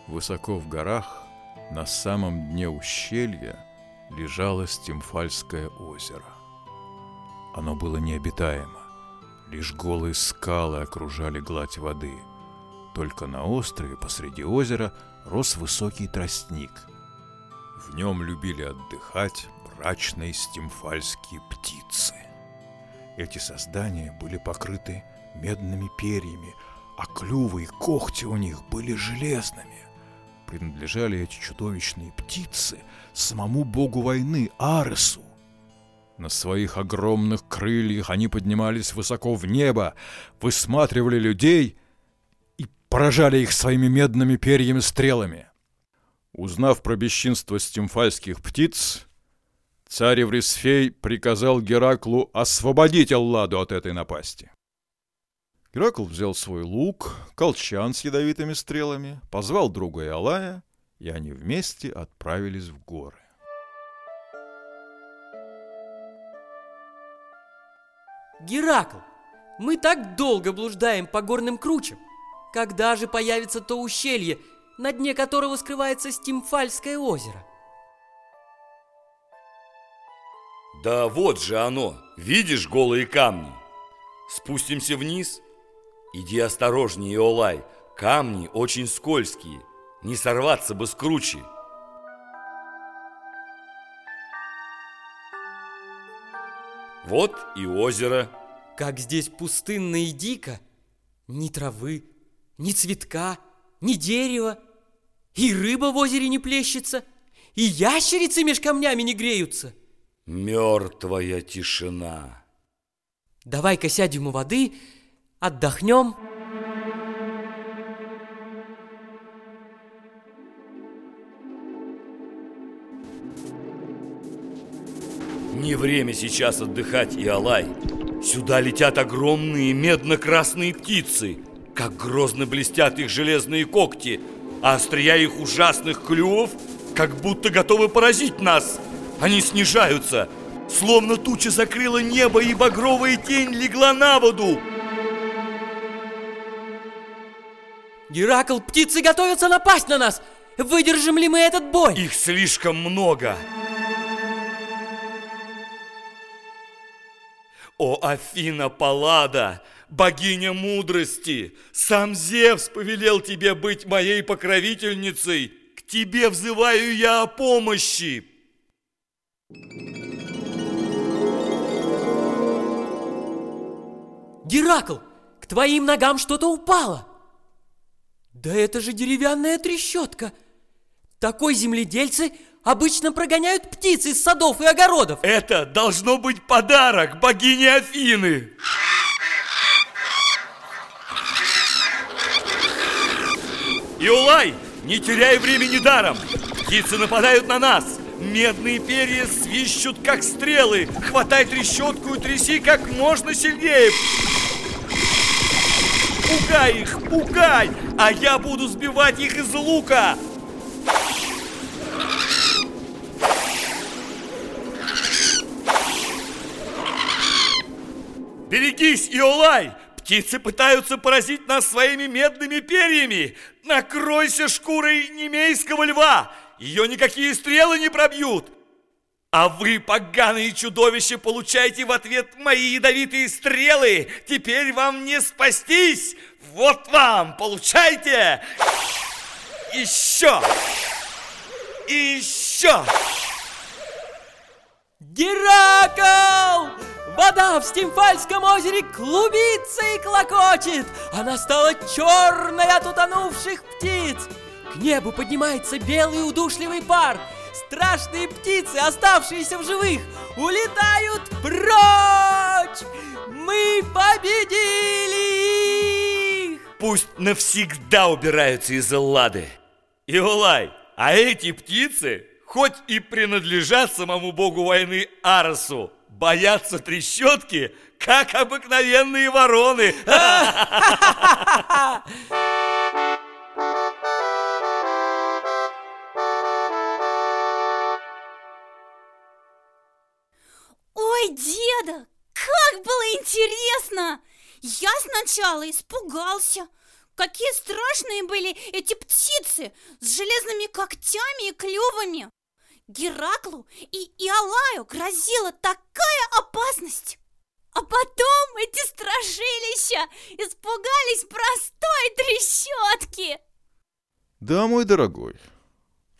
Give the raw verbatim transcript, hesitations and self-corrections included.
Высоко в горах, на самом дне ущелья, лежало Стимфальское озеро. Оно было необитаемо, лишь голые скалы окружали гладь воды. Только на острове посреди озера рос высокий тростник. В нем любили отдыхать брачные стимфальские птицы. Эти создания были покрыты медными перьями, а клювы и когти у них были железными. Принадлежали эти чудовищные птицы самому богу войны Аресу. На своих огромных крыльях они поднимались высоко в небо, высматривали людей и поражали их своими медными перьями-стрелами. Узнав про бесчинство стимфальских птиц, царь Эврисфей приказал Гераклу освободить Элладу от этой напасти. Геракл взял свой лук, колчан с ядовитыми стрелами, позвал друга Иолая, и они вместе отправились в горы. Геракл, мы так долго блуждаем по горным кручам. Когда же появится то ущелье, на дне которого скрывается Стимфальское озеро? Да вот же оно, видишь голые камни? Спустимся вниз. Иди осторожнее, Иолай, камни очень скользкие, не сорваться бы с кручи. Вот и озеро. Как здесь пустынно и дико. Ни травы, ни цветка, ни дерева. И рыба в озере не плещется, и ящерицы меж камнями не греются. Мертвая тишина. Давай-ка сядем у воды, отдохнем. Не время сейчас отдыхать, Иолай. Сюда летят огромные медно-красные птицы. Как грозно блестят их железные когти, а острия их ужасных клювов как будто готовы поразить нас. Они снижаются, словно туча закрыла небо, и багровая тень легла на воду. Геракл, птицы готовятся напасть на нас. Выдержим ли мы этот бой? Их слишком много. О, Афина Паллада, богиня мудрости, сам Зевс повелел тебе быть моей покровительницей. К тебе взываю я о помощи. Геракл, к твоим ногам что-то упало. Да это же деревянная трещотка. Такой земледельцы обычно прогоняют птиц из садов и огородов. Это должно быть подарок богине Афины. Иолай, не теряй времени даром. Птицы нападают на нас. Медные перья свищут, как стрелы. Хватай трещотку и тряси как можно сильнее. Пугай их, пугай, а я буду сбивать их из лука. Берегись, Иолай! Птицы пытаются поразить нас своими медными перьями. Накройся шкурой немейского льва. Ее никакие стрелы не пробьют. А вы, поганые чудовища, получаете в ответ мои ядовитые стрелы. Теперь вам не спастись. Вот вам, получайте. Еще. И еще. Геракл! Вода в Стимфальском озере клубится и клокочет. Она стала черной от утонувших птиц. К небу поднимается белый удушливый пар. Страшные птицы, оставшиеся в живых, улетают прочь. Мы победили их. Пусть навсегда убираются из Эллады. Иолай, а эти птицы, хоть и принадлежат самому богу войны Аресу, боятся трещотки, как обыкновенные вороны. Ой, деда, как было интересно! Я сначала испугался. какие страшные были эти птицы с железными когтями и клювами! Гераклу и Иолаю грозила такая опасность! А потом эти страшилища испугались простой трещотки! Да, мой дорогой,